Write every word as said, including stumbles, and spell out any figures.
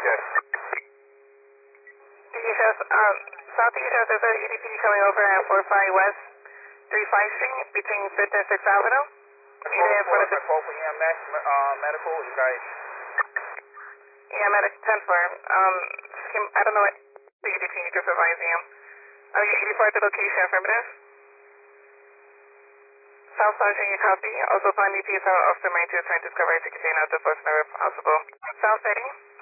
Yes. D H S, um, Southeast has a E D P coming over at four five West three five Street between fifth and sixth Avenue. Code for McCall for E M S uh, medical, you guys. Yeah, I'm at a ten floor. Um, can- I don't know what the E D P you can provide you. Are you eighty-four at the location, affirmative? South Sergeant, your copy. Also find E P S L Officer Main to assign discovery to contain out the first number possible. South City.